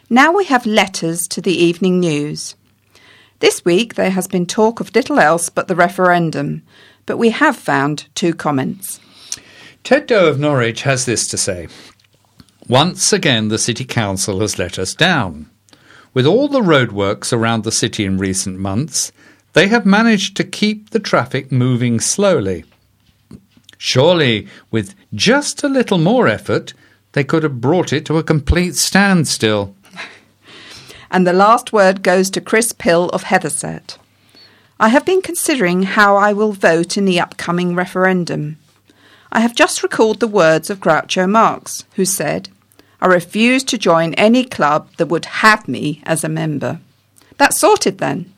Now we have letters to the evening news. This week there has been talk of little else but the referendum, but we have found 2 comments. Ted Doe of Norwich has this to say. Once again the City Council has let us down. With all the roadworks around the city in recent months, they have managed to keep the traffic moving slowly. Surely, with just a little more effort, they could have brought it to a complete standstill. And the last word goes to Chris Pill of Heatherset. I have been considering how I will vote in the upcoming referendum. I have just recalled the words of Groucho Marx, who said, "I refuse to join any club that would have me as a member." That's sorted then.